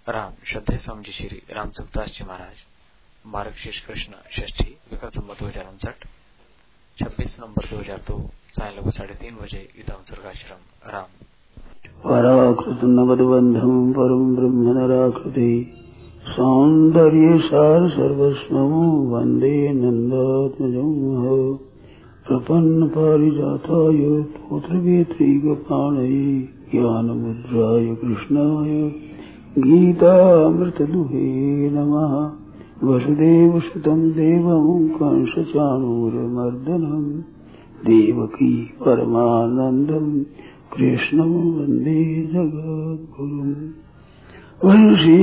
राम श्रद्धेय स्वामी जी श्री राम सुखदास जी महाराज मार्ग शीर्ष कृष्ण षष्ठी विक्रम संवत 2059 26 नवंबर 2002 साय लगभग 3:30 बजे युद्धाम स्वर्गाश्रम राम पराकृत नवदबंधम परम ब्रह्म नराकृति सौंदर्य सार सर्वस्वं वंदे नंदात्मजं प्रपन्न पारिजाताय पुत्रवेत्रैकपाणये ज्ञानमुद्राय कृष्णाय गीतामृतदुहे नमः। वसुदेवसुतं देवं कंसचाणूरमर्दनं देवकी परमानन्दं कृष्णं वन्दे जगद्गुरुम्। वंशी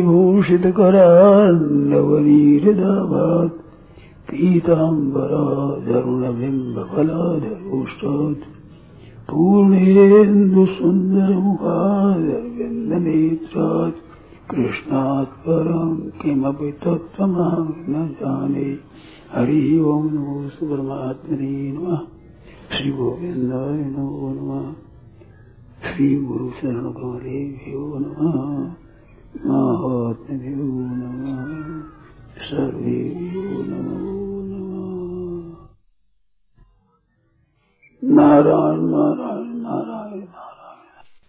विभूषितकरान्नवनीहृदाभात् पीताम्बराधरुणबिम्बफलाधरोष्टात् पूर्णेन्दुसुन्दरमुखादरविन्दनेत्रात् कृष्णात् परं किमपि तत्त्वमहं न जाने। हरि ओं नमो परमात्मने नमः। श्री गोविन्दाय नमो नमः। श्री गुरु शरण कमलेभ्यो नमः। महात्म्यो नमः। सर्वेभ्यो नमो नमः। नारायण नारायण नारायण नारायण।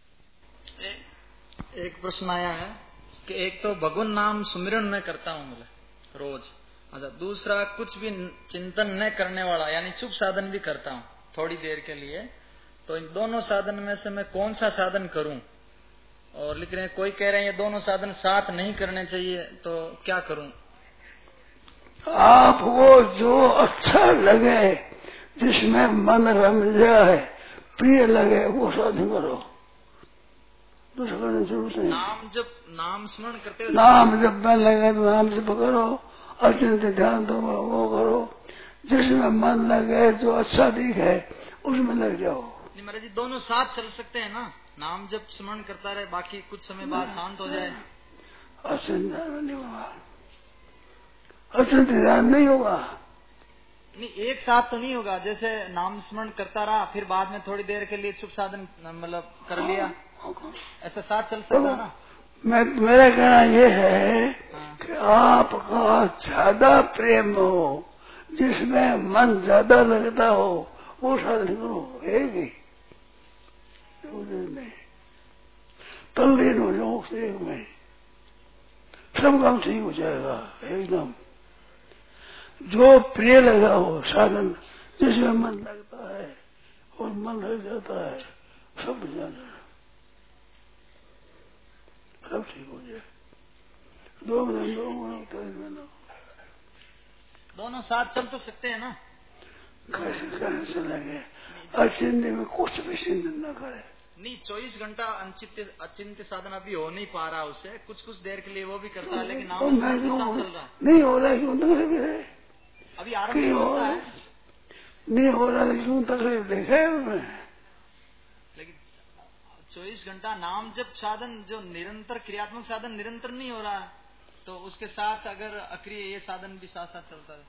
एक प्रश्न आया है कि एक तो भगवान नाम सुमिरन में करता हूँ बोले रोज, अच्छा दूसरा कुछ भी चिंतन न करने वाला यानी चुप साधन भी करता हूँ थोड़ी देर के लिए, तो इन दोनों साधन में से मैं कौन सा साधन करूं? और लिख रहे हैं कोई कह रहे हैं ये दोनों साधन साथ नहीं करने चाहिए, तो क्या करूं? आपको जो अच्छा लगे, जिसमें मन रम जाए, प्रिय लगे, वो साधन करो। दूसरा करने की जरूरत नहीं। नाम स्मरण करते हो, नाम जब में लगे तो नाम जप करो, अचिंत ध्यान दो वो करो। जिसमें मन लगे, जो अच्छा दिखे, उसमें लग जाओ। नहीं महाराज जी, दोनों साथ चल सकते हैं ना? नाम जब स्मरण करता रहे, बाकी कुछ समय बाद शांत हो जाए। अचिंत ध्यान नहीं होगा, अचिंत ध्यान नहीं होगा। नहीं, एक साथ तो नहीं होगा। जैसे नाम स्मरण करता रहा, फिर बाद में थोड़ी देर के लिए चुप साधन मतलब कर लिया, ऐसा साथ चल सकता है ना? मेरा कहना ये है कि आपका ज्यादा प्रेम हो, जिसमें मन ज्यादा लगता हो, वो साधन करो। एक ही में तल्लीन हो जाओ, एक में सब काम ठीक हो जाएगा एकदम। जो प्रिय लगा हो साधन, जिसमें मन लगता है और मन लग जाता है, सब जाना सब ठीक हो जाए। दो मिनट दोनों साथ चल तो सकते हैं ना? कैसे चलेंगे? अचिंत्य में कुछ भी चिंतन न करे। नहीं, 24 घंटा अचिंत्य साधन अभी हो नहीं पा रहा उससे, कुछ कुछ देर के लिए वो भी करता है, लेकिन नाम साथ चल रहा है। नहीं हो रहा क्यों तकलीफ है? अभी आरंभ नहीं होता है। नहीं हो रहा क्यों तकलीफ देखे उन्हें? लेकिन 24 घंटा नाम जब साधन जो निरंतर क्रियात्मक साधन निरंतर नहीं हो रहा है, तो उसके साथ अगर अक्रिय ये साधन भी साथ साथ चलता है।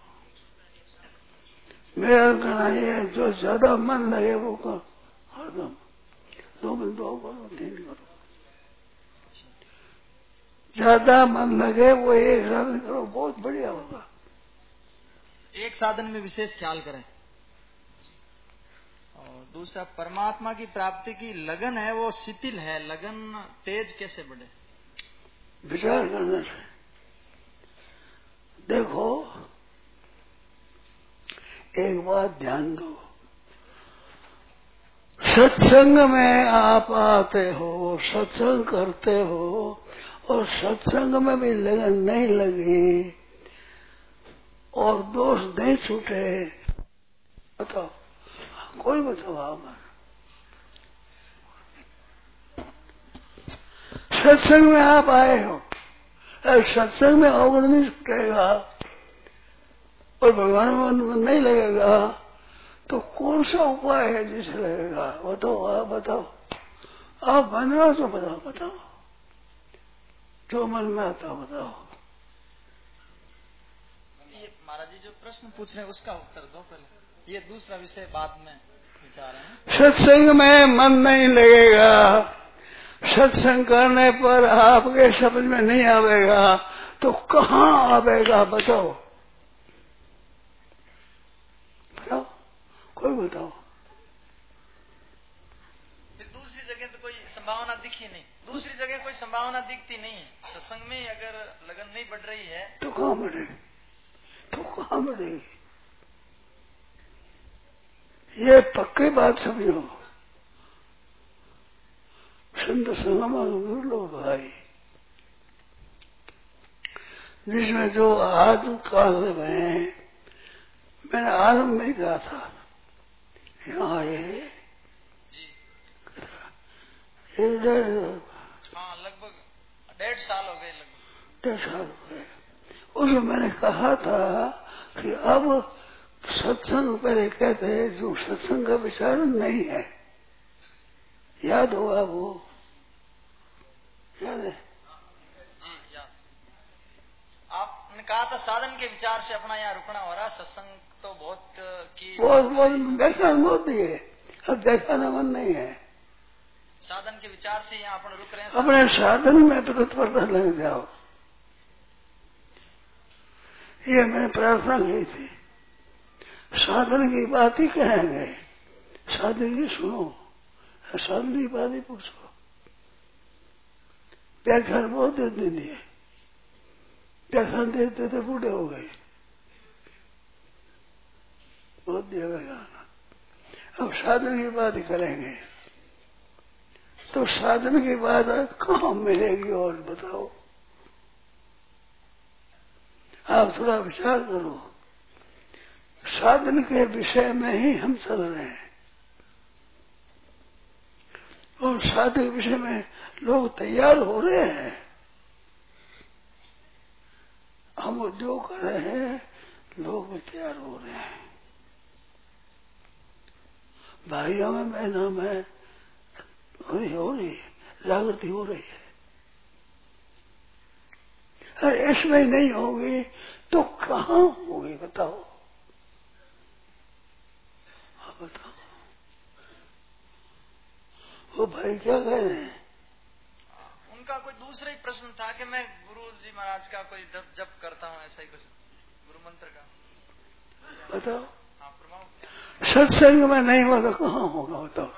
मेरा कहना ये जो ज्यादा मन लगे वो कर, हरदम 2 मिनट 2 करो 3 करो। ज्यादा मन लगे वो एक साधन करो, बहुत बढ़िया होगा। एक साधन में विशेष ख्याल करें। और दूसरा, परमात्मा की प्राप्ति की लगन है वो शिथिल है, लगन तेज कैसे बढ़े? विचार करने से। देखो एक बात ध्यान दो, सत्संग में आप आते हो, सत्संग करते हो, और सत्संग में भी लगन नहीं लगी और दोष नहीं छूटे, बताओ कोई बताओ आप। सत्संग में आप आए हो, सत्संग में अवगुण नहीं छूटेगा और भगवान में नहीं लगेगा, तो कौन सा उपाय है जिसे लगेगा? बताओ आप, बताओ आप बनवा तो बताओ जो मन में आता बताओ। ये महाराज जी जो प्रश्न पूछ रहे हैं उसका उत्तर दो पहले, ये दूसरा विषय बाद में विचार है। सत्संग में मन नहीं लगेगा सत्संग करने पर आपके समझ में नहीं आवेगा तो कहाँ आवेगा बताओ? बताओ, कोई बताओ। फिर दूसरी जगह तो कोई संभावना दिखी नहीं, दूसरी जगह कोई संभावना दिखती नहीं है। सत्संग में अगर लगन नहीं बढ़ रही है तो कहाँ बढ़ेगी? तो कहाँ बढ़ेगी? ये पक्की बात समझो। संत संगम लो भाई, जिसमें जो आदि काल में मैंने आरंभ में कहा था, यहाँ ये लगभग 1.5 साल हो गए, लगभग 1.5 साल हो गए। उसमें मैंने कहा था कि अब सत्संग पहले कहते हैं जो सत्संग का विचार नहीं है, याद होगा वो, याद है जी याद। आपने कहा था साधन के विचार से अपना यहाँ रुकना हो रहा, सत्संग तो बहुत की बहुत व्याख्यान बहुत दिए, अब व्याख्यान मन नहीं है। साधन के विचार से यहाँ अपन रुक रहे हैं। अपने साधन में तत्परता लग जाओ, ये मैंने प्रार्थना की थी। साधन की बात ही कहेंगे, साधन की सुनो, साधन की बात ही पूछो। व्याख्यान बहुत देते दिए, व्याख्यान देते थे बूढ़े हो गए, बहुत दिया व्याख्यान। अब साधन की बात ही करेंगे, तो साधन की बात कहाँ मिलेगी और बताओ? आप थोड़ा विचार करो। साधन के विषय में ही हम चल रहे हैं, और साधन के विषय में लोग तैयार हो रहे हैं। हम जो कर रहे हैं लोग भी तैयार हो रहे हैं। भाइयों में बहनों में हो रही है, जागृति हो रही है। अरे इसमें नहीं होगी तो कहाँ होगी बताओ? बताओ वो भाई क्या कह रहे हैं? उनका कोई दूसरा ही प्रश्न था कि मैं गुरु जी महाराज का कोई जप करता हूँ, ऐसा ही कुछ गुरु मंत्र का बताओ। हाँ प्रभाव सत्संग में नहीं हुआ तो कहाँ होगा बताओ?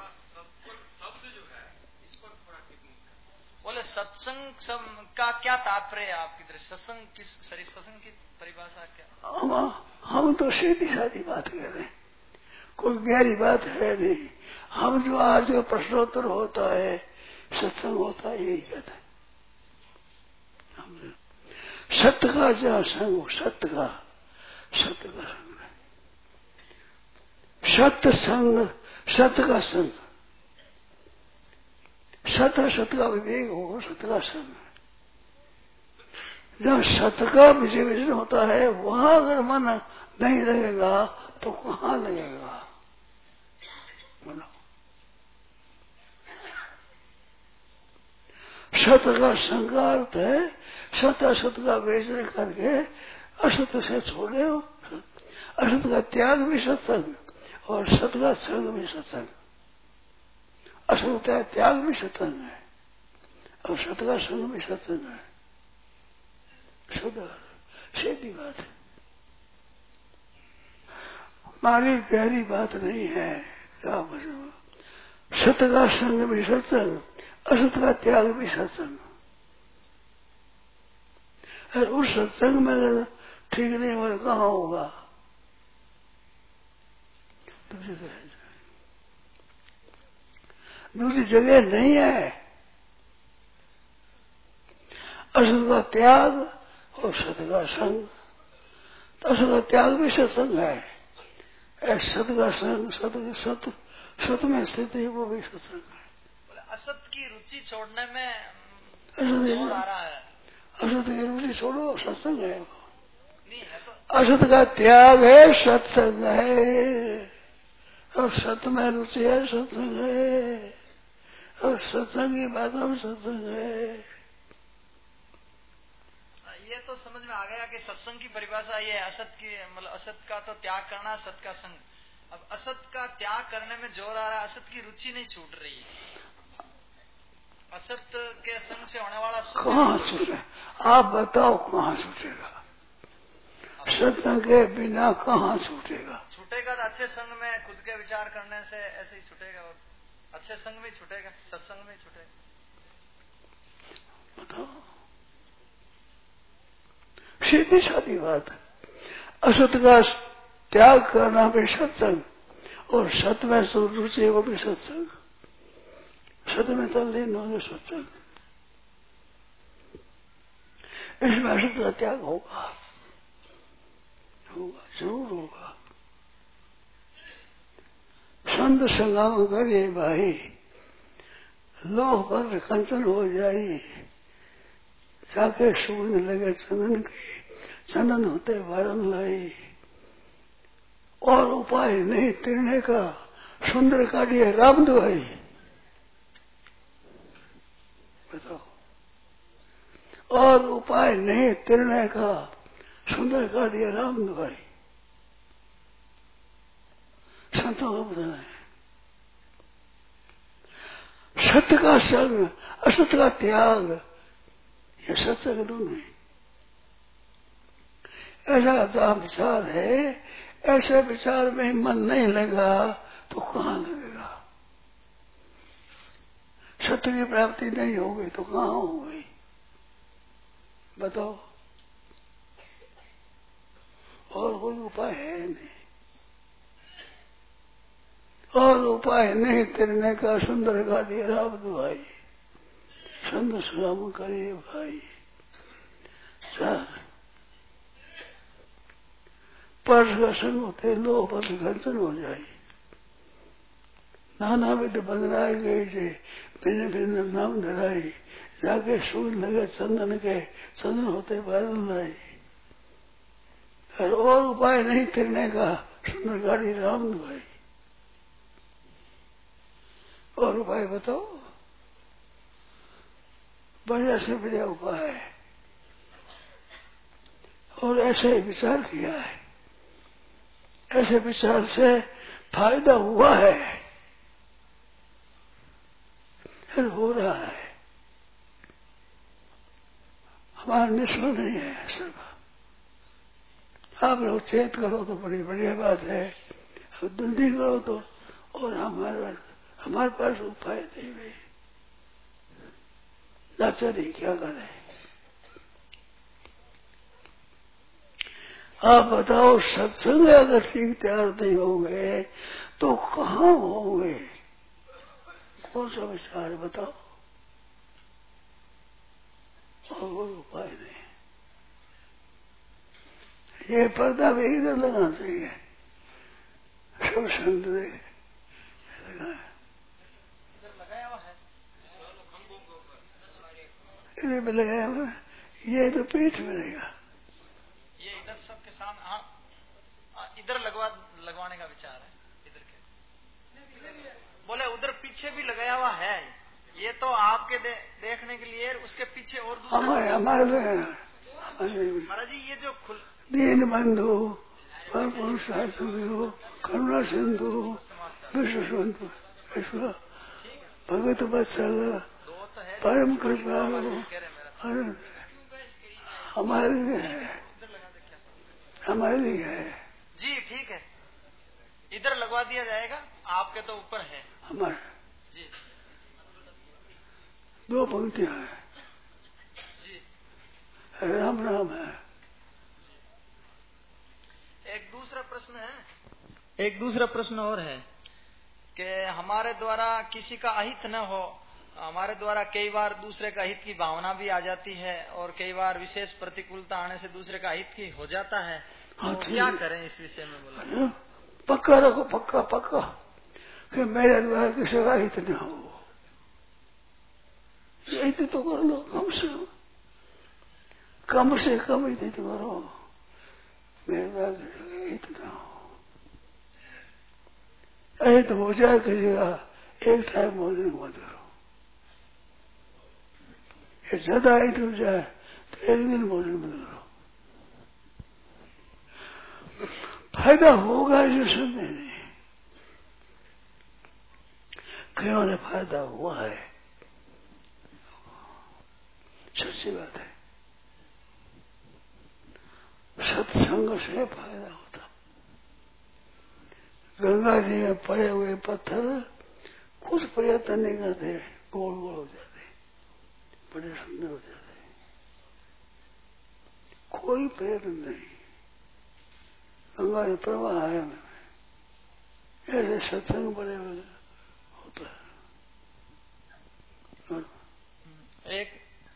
बोले सत्संग का क्या तात्पर्य है आपकी दृष्टि? सत्संग किस सत्संग की परिभाषा क्या? हम तो सीधी सादी बात कर रहे हैं, कोई गहरी बात है नहीं। हम जो आज प्रश्नोत्तर होता है, सत्संग होता है, यही कहते हैं। सत्य का जहाँ संग, सत्य का संग, सत्य संग, सत्य का संग, सत्य का विवेक हो, सत्य का संग। जहाँ सत्य का विजय विजन होता है, वहां अगर मन नहीं लगेगा तो कहाँ लगेगा? सत्य का संघार्थ है सत्य असत्य का वेचन करके असत्य से छोड़े हो। असत्य का त्याग भी सत्संग और सत्य का संग भी सत्संग। असत्य का त्याग भी सत्संग है और सत्य का संग भी सत्संग है। सीधी बात है, हमारी गहरी बात नहीं है। क्या मतलब? सत्य का संग भी सत्संग, असत्य का त्याग भी सत्संग। और उस सत्संग में अगर ठीक नहीं हो कहाँ होगा? दूसरी जगह नहीं है। असत का त्याग और सत्य का संग, तो असत का त्याग भी सत्संग है। सत्य का संग, सत्य में स्थित है, वो भी सत्संग है। असत की रुचि छोड़ने में जोर आ रहा है। असत की रुचि छोड़ो, सत्संग है। नहीं है तो असत का त्याग है, सत्संग है। और सत्य में रुचि है, सत्संग है। और सत्संग की बातों में सत्संग है। ये तो समझ में आ गया कि सत्संग की परिभाषा ये है, असत की मतलब असत का तो त्याग करना, सत का संग। अब असत का त्याग करने में जोर आ रहा है, असत की रुचि नहीं छूट रही है। असत के संग से होने वाला सुख कहाँ छूटे? आप बताओ कहाँ छूटेगा? सत्संग के बिना कहाँ छूटेगा? छूटेगा तो अच्छे संग में खुद के विचार करने से ऐसे ही छूटेगा, और अच्छे संग में छूटेगा, सत्संग में छूटेगा। बताओ, सीधी सादी बात। असत का त्याग करना भी सत्संग, और सत में रुचि है वो भी सत्संग। सत में तल्लीन होने सत्संग। इसमें असत का त्याग होगा, होगा, जरूर होगा। संत संगम करे भाई, लोह पर कंचन हो जाई, जाके सुगंध लगे चंदन के, चंदन होते वारन लाई। और उपाय नहीं तिरने का, सुंदर काटिए राम दुआई। बताओ, और उपाय नहीं तिरने का, सुंदर काटिए राम दुआई। संतों का बताना है। सत्य का संग, असत का त्याग, ये सत्संग दोनों है। ऐसा विचार है, ऐसे विचार में मन नहीं लगा तो कहाँ लगेगा? सत्य की प्राप्ति नहीं होगी तो कहाँ होगी? बताओ, और कोई उपाय है नहीं। और उपाय नहीं तिरने का, सुंदर गाड़ी राम दुआई। संत सुराम करिए भाई, पर्श का संग होते लो पर घंसन हो जाए। नाना विध बदलाए गए थे, भिन्न भिन्न नाम धराई, जाके सूर्य लगे चंदन के, चंदन होते बादल लाई। और उपाय नहीं तिरने का, सुंदर गाड़ी राम दुआई। और उपाय बताओ, बढ़िया से बढ़िया उपाय है, और ऐसे ही विचार किया है। ऐसे विचार से फायदा हुआ है, फिर हो रहा है। हमारा निष्फल नहीं है सब। आप लोग चेत करो तो बड़ी बढ़िया बात है, जल्दी करो तो। और हमारे पास उपाय नहीं है, लाचारी क्या करे? आप बताओ, सत्संग अगर ठीक तैयार नहीं हो गए तो कहाँ होंगे? कौन सा विचार बताओ? और कोई उपाय नहीं। ये पर्दा भी इधर लगाना चाहिए, सब संत लगाया हुआ है, इधर भी लगाया हुआ, ये तो पीठ में रहेगा। ये इधर सबके सामने। हाँ, इधर लगवाने का विचार है। इधर के बोले उधर पीछे भी लगाया हुआ है। ये तो आपके देखने के लिए, उसके पीछे और दूसरा हमारे महाराज जी, ये जो दीन बंधु पुरुषार्थो करुणा सिंधु विश्व बंधु विश्व भगत वत्सल परम कृपालु हमारे लिए है, हमारे लिए है जी। ठीक है, इधर लगवा दिया जाएगा, आपके तो ऊपर है हमारे जी। दो पंक्तियां हैं जी, राम राम है। एक दूसरा प्रश्न और है कि हमारे द्वारा किसी का अहित न हो, हमारे द्वारा कई बार दूसरे का हित की भावना भी आ जाती है, और कई बार विशेष प्रतिकूलता आने से दूसरे का हित की हो जाता है। हाँ, तो क्या करें इस विषय में? बोला पक्का रखो, पक्का पक्का कि मेरे द्वारा किसी का हित न हो। यही तो कर लो, कम से कम हित करो, मेरे द्वारा किसी का हित न हो। तो हो जाए करिएगा, एक टाइम भोजन मत करो। ये ज्यादा हित हो जाए तो एक दिन भोजन मत करो। फायदा होगा जो संदेह नहीं, कईयों ने फायदा हुआ है। सच्ची बात है। सत्संग से फायदा होता। गंगा जी में पड़े हुए पत्थर कुछ प्रयत्न नहीं करते, गोल गोल हो जाते, बड़े सुंदर हो जाते, कोई प्रयत्न नहीं। गंगा जी प्रवाह है में ऐसे सत्संग बड़े हुए होता है। एक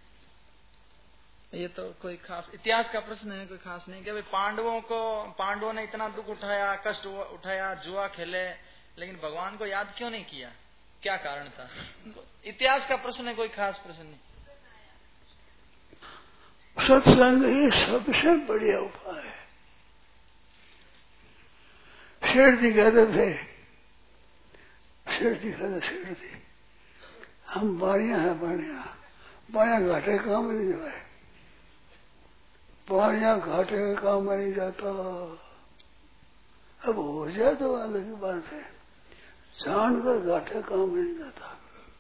ये तो कोई खास इतिहास का प्रश्न है, कोई खास नहीं कि भाई पांडवों ने इतना दुख उठाया, कष्ट उठाया, जुआ खेले, लेकिन भगवान को याद क्यों नहीं किया? क्या कारण था? इतिहास का प्रश्न है, कोई खास प्रश्न नहीं। सत्संग ही सबसे बढ़िया उपाय है। शेठ जी कहते थे, शेठ जी हम बाणिया है, बाणिया घाटे काम नहीं जाए, बाणिया घाटे का काम में नहीं जाता। अब हो जाए तो अलग की बात है, जानकर घाटे काम में नहीं जाता।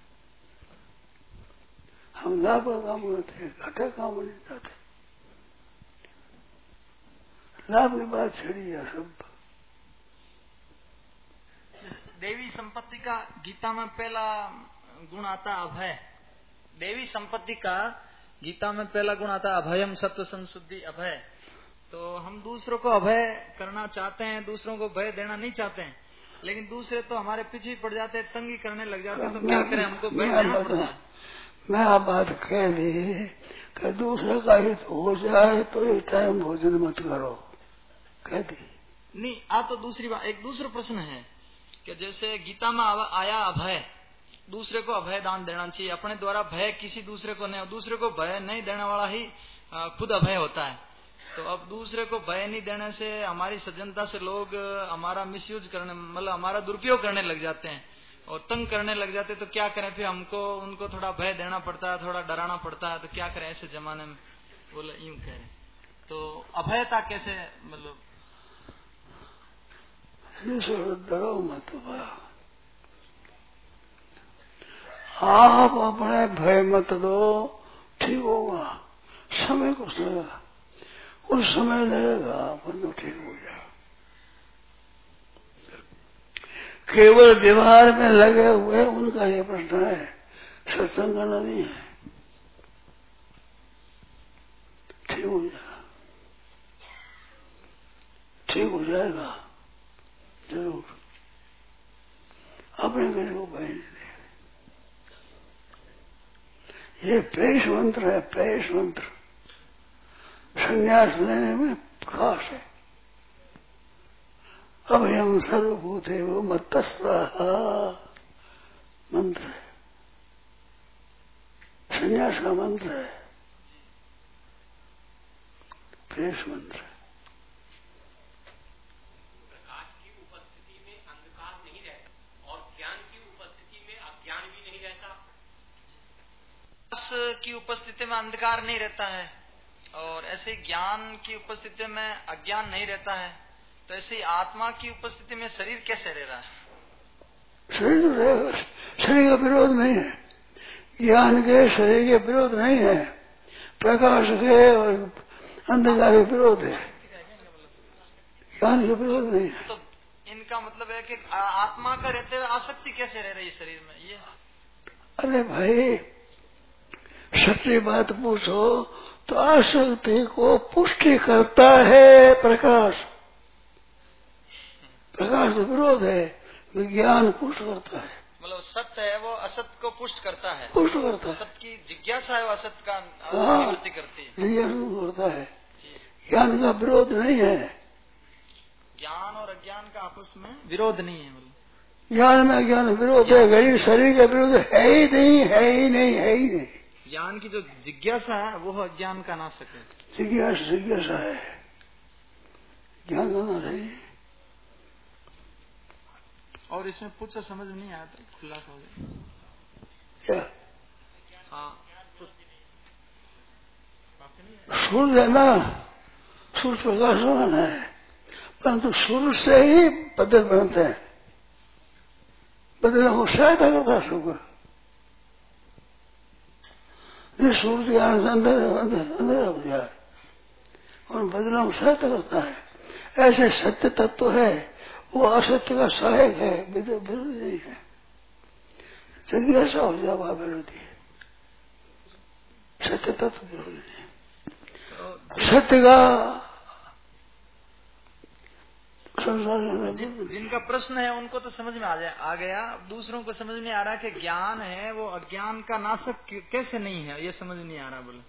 हम लाभ का काम करते हैं, घाटे काम में नहीं जाते। लाभ की बात छड़ी है सब। देवी संपत्ति का गीता में पहला गुण आता अभय। देवी संपत्ति का गीता में पहला गुण आता अभयम, सत्व संशुद्धि अभय। तो हम दूसरों को अभय करना चाहते हैं, दूसरों को भय देना नहीं चाहते हैं, लेकिन दूसरे तो हमारे पीछे पड़ जाते हैं, तंगी करने लग जाते हैं, तो क्या करें? हमको भय देना पड़ता है। मैं आप बात कह दी कि दूसरे का हित हो जाए तो एक टाइम भोजन मत करो, कह दी नहीं। आप तो दूसरी बात, एक दूसरा प्रश्न है कि जैसे गीता में आया अभय, दूसरे को अभय दान देना चाहिए। अपने द्वारा भय किसी दूसरे को नहीं, दूसरे को भय नहीं देने वाला ही खुद अभय होता है। तो अब दूसरे को भय नहीं देने से हमारी सज्जनता से लोग हमारा मिसयूज करने, मतलब हमारा दुरुपयोग करने लग जाते हैं और तंग करने लग जाते हैं। तो क्या करें? फिर हमको उनको थोड़ा भय देना पड़ता है, थोड़ा डराना पड़ता है। तो क्या करें ऐसे जमाने में? बोले यूं करें तो अभयता कैसे, मतलब डरो मत। आप अपने भय मत दो, ठीक होगा। समय कुछ लगेगा, कुछ समय लगेगा, पर तो ठीक हो जाएगा। केवल व्यवहार में लगे हुए उनका ये प्रश्न है, सत्संग करना नहीं है। ठीक हो जाएगा, ठीक हो जाएगा जरूर। अपने घर को भय नहीं दे। ये प्रेष मंत्र है, प्रेष मंत्र संन्यास लेने में खास है। अभयम सर्वभूते वो मत्तस्वाहा मंत्र है, संन्यास का मंत्र है, प्रेष मंत्र है। प्रकाश की उपस्थिति में अंधकार नहीं रहता और ज्ञान की उपस्थिति में अज्ञान भी नहीं रहता। की उपस्थिति में अंधकार नहीं रहता है और ऐसे ज्ञान की उपस्थिति में अज्ञान नहीं रहता है। तो ऐसे आत्मा की उपस्थिति में शरीर कैसे रह रहा है? शरीर का विरोध नहीं है, ज्ञान के शरीर के विरोध नहीं है, प्रकाश के और अंधकार के विरोध है, ज्ञान के विरोध नहीं है। तो इनका मतलब है कि आत्मा का रहते हुए आसक्ति कैसे रह रही है शरीर में? ये अरे भाई सच्ची बात पूछो तो आसक्ति को पुष्टि करता है प्रकाश। प्रकाश का विरोध है, विज्ञान पुष्ट करता है। मतलब सत्य है वो असत्य को पुष्ट करता है, पुष्ट करता है। सत्य की जिज्ञासा है वो असत्य का निवृत्ति करती है, जिज्ञासा करता है। ज्ञान का विरोध नहीं है, ज्ञान और अज्ञान का आपस में विरोध नहीं है। मतलब ज्ञान में अज्ञान विरोध है, गरीब शरीर का विरोध है ही नहीं, है ही नहीं, है ही नहीं। ज्ञान की जो जिज्ञासा है वो अज्ञान का नाशक है। जिज्ञासा है, ज्ञान का नाश है। और इसमें पूछो समझ नहीं आया तो खुलासा हो जाए क्या? हाँ सूर्य है ना, सूर्य प्रकाशवान है, परंतु सूर्य से ही बदल बनते हैं। बदलने को सहायता करता है शुक्र। ये सूरज के आने से अंदर हो जाए और बदलाव सत्य होता है। ऐसे सत्य तत्व है, वो असत्य का सहायक है, विरोधी नहीं है। जिज्ञासा हो जाए वह विरोधी है, सत्य तत्व विरोधी नहीं। सत्य का जिनका प्रश्न है उनको तो समझ में आ गया, दूसरों को समझ में आ रहा कि ज्ञान है वो अज्ञान का नाशक कैसे नहीं है, ये समझ नहीं आ रहा। बोले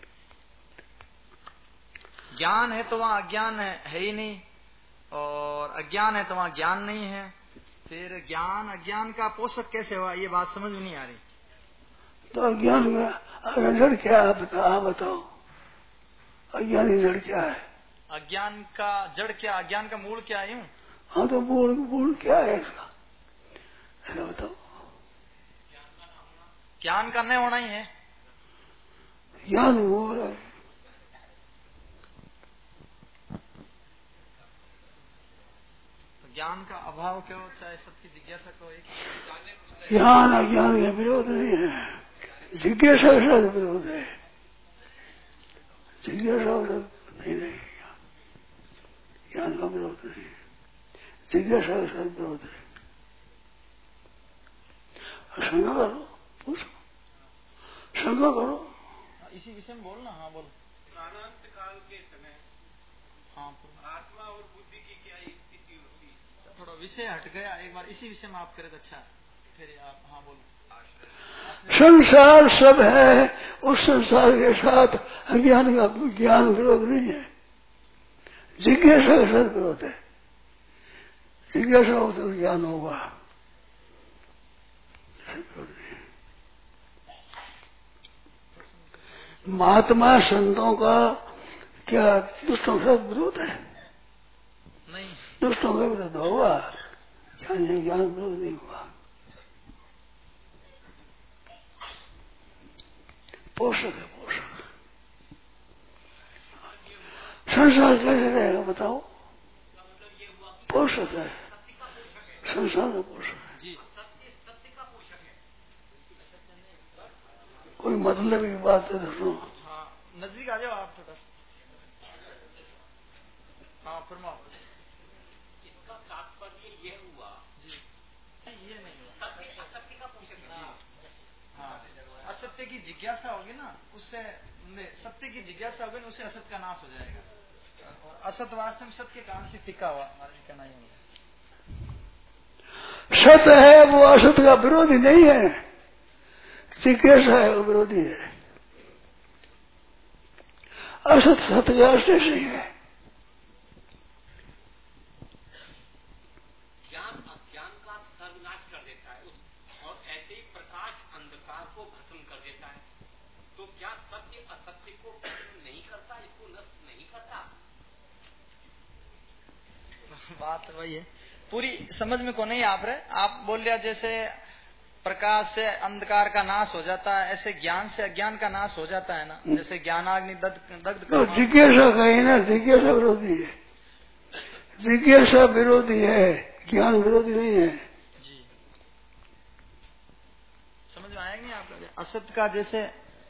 ज्ञान है तो वहाँ अज्ञान है ही नहीं, और अज्ञान है तो वहाँ ज्ञान नहीं है, फिर ज्ञान अज्ञान का पोषक कैसे हुआ, ये बात समझ में नहीं आ रही। तो अज्ञान का जड़ क्या है बताओ, अज्ञानी जड़ क्या है? अज्ञान का जड़ क्या, अज्ञान का मूल क्या है? हाँ तो मूल क्या है इसका, है बताओ। ज्ञान का नहीं होना ही है, ज्ञान मूल है। तो ज्ञान का अभाव क्यों, चाहे सबकी जिज्ञासा को एक ज्ञान अज्ञान का विरोध नहीं है, जिज्ञासा के साथ विरोध है। जिज्ञासा नहीं, ज्ञान का विरोध नहीं, जिज्ञासा के साथ विरोध है। शंका करो, पूछो, शंका करो। इसी विषय में बोलना। हाँ बोलो। अनंत काल के समय हाँ आत्मा और बुद्धि की क्या स्थिति होती है? थोड़ा विषय हट गया, एक बार इसी विषय में आप करें तो अच्छा। फिर आप हाँ बोलो। संसार सब है, उस संसार के साथ अज्ञान का ज्ञान विरोध नहीं है, जिज्ञासा के साथ विरोध है। जिज्ञासा हो तो ज्ञान होगा, महात्मा संतों का क्या दुष्टों के साथ विरोध है? नहीं, दुष्टों का विरोध होगा, ज्ञान विरोध नहीं हुआ। पोषक है, पोषक। संसार कैसे रहेगा बताओ? पोषक है, संसार का पोषक है। कोई मतलब की बात है सुनो। हाँ नजदीक आ जाओ आप थोड़ा। हाँ फरमाओ। इसका तात्पर्य ये हुआ जी, ये नहीं हुआ, सत्य का पोषक है। हाँ असत्य की जिज्ञासा होगी ना, उससे सत्य की जिज्ञासा होगी ना, उससे असत्य का नाश हो जाएगा। और असत वास्तव में सत्य के कारण से टिका हुआ, हमारे कहना ही होगा। सत्य है वो असत का विरोधी नहीं है, जिज्ञासा है वो विरोधी है। असत सत्य का आश्रय नहीं है। ज्ञान अज्ञान का सर्वनाश कर देता है और ऐसे ही प्रकाश अंधकार को भस्म कर देता है। तो क्या सत्य असत्य को भस्म नहीं करता, इसको नष्ट नहीं करता? बात वही है, पूरी समझ में को नहीं आप रहे। आप बोल रहे जैसे प्रकाश से अंधकार का नाश हो जाता है, ऐसे ज्ञान से अज्ञान का नाश हो जाता है ना, जैसे ज्ञानाग्नि दग्ध तो जिज्ञासा कही ना, जिज्ञासा विरोधी है, जिज्ञासा विरोधी है, ज्ञान विरोधी नहीं है। जी समझ में आएगा नहीं आपको? असत का जैसे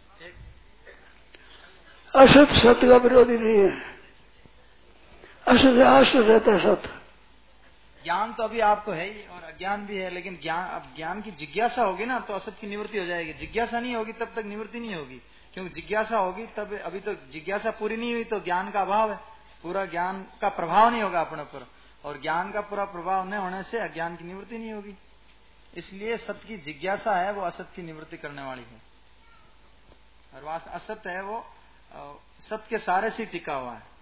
असत सत्य का विरोधी नहीं है, असत आश्रय रहता है सत्य। ज्ञान तो अभी आपको है ही और अज्ञान भी है, लेकिन ज्ञान की जिज्ञासा होगी ना तो असत की निवृत्ति हो जाएगी। जिज्ञासा नहीं होगी तब तक निवृत्ति नहीं होगी, क्योंकि जिज्ञासा होगी तब, अभी तो जिज्ञासा पूरी नहीं हुई तो ज्ञान का अभाव है, पूरा ज्ञान का प्रभाव नहीं होगा अपने पर, और ज्ञान का पूरा प्रभाव न होने से अज्ञान की निवृत्ति नहीं होगी। इसलिए सत्य की जिज्ञासा है वो असत की निवृत्ति करने वाली है, और वास्तव असत्य है वो सत्य के सारे से टिका हुआ है।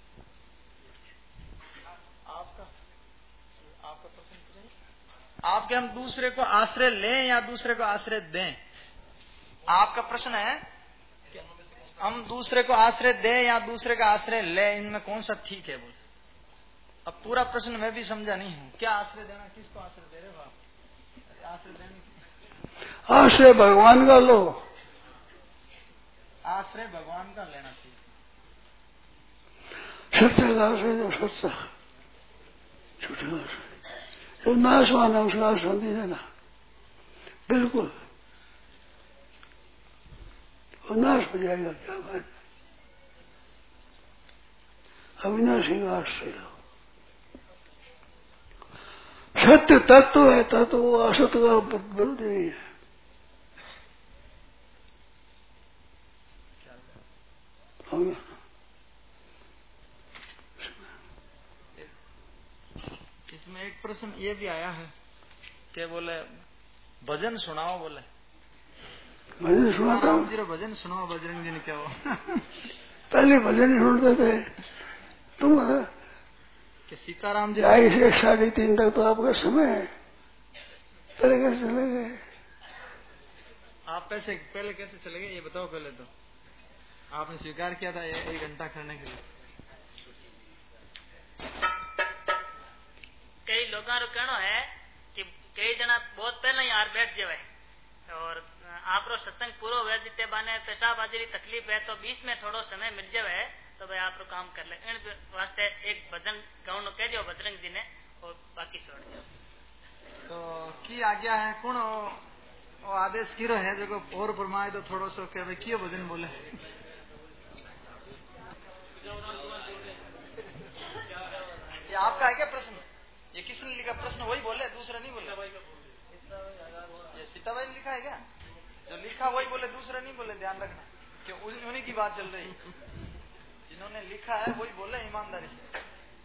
आपका प्रश्न पूछिए। आपके हम दूसरे को आश्रय लें या दूसरे को आश्रय दें? आपका प्रश्न है कि हम दूसरे को आश्रय दें या दूसरे का आश्रय लें, इनमें कौन सा ठीक है? बोल, अब पूरा प्रश्न मैं भी समझा नहीं हूँ। क्या आश्रय देना, किसको आश्रय दे रहे हो आप? आश्रय देने, आश्रय भगवान का लो, आश्रय भगवान का लेना चाहिए। सत्य का आश्रय दो, सत्य छूटे आश्रय तो नाशवान है, उसका आश्रय नहीं देना बिल्कुल। वो नाश हो जाएगा, क्या बात। अविनाशी का आश्रय लो। सत्य तत्व है, तत्व वो असत का विरुद्ध नहीं है। इसमें एक प्रश्न ये भी आया है कि बोले भजन सुनाओ, बोले भजन सुनाता हूँ। जी भजन सुनाओ, बजरंग जी ने क्या हो। पहले भजन सुनते थे तुम कि सीताराम जी 2:30 से 3:30 तक तो आपका समय है, पहले कैसे चले गए? आप पहले कैसे चले गए ये बताओ। पहले तो आपने स्वीकार किया था 1 घंटा करने के लिए। कई लोगों का कहना है कि कई जना बहुत पहले यार बैठ जावे और आप सत्संग पूरा हुए जितने बाने पेशाब आदि तकलीफ है तो बीच में थोड़ा समय मिल जावे तो भाई आप काम कर ले। इन वास्ते एक भजन गाउन कह दियो बजरंग जी ने और बाकी छोड़ दियो। तो की आज्ञा है कौन वो आदेश किरो है जो और फरमाए तो थोड़ो सो के भाई कियो भजन बोले। ये आपका है क्या प्रश्न? ये किसने लिखा प्रश्न? वही बोले, दूसरा नहीं बोले। ये सीताबाई ने लिखा है क्या? जो लिखा वही बोले, दूसरा नहीं बोले। ध्यान रखना कि उन्हीं की बात चल रही है। जिन्होंने लिखा है वही बोले ईमानदारी से।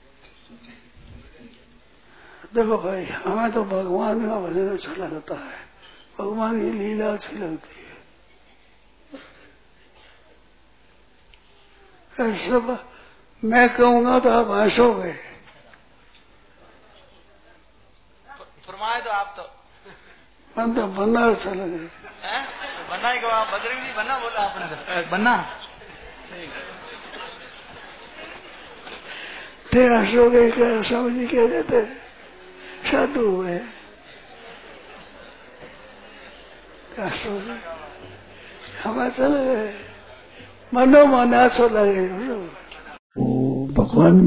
देखो भाई, हमें तो भगवान का भजन अच्छा लगता है, भगवान की लीला अच्छी लगती है। सब मैं कहूंगा तो आप हंसोगे। फरमाए तो आप तो मन तो बनना अच्छा लगे। बनना ही को आप बजरंग जी बनना बोला आपने तो बनना। तेरा हंसोगे क्या? समझ क्या कहते साधु हुए हमें चले गए, मनो मन अच्छा लगे भगवान।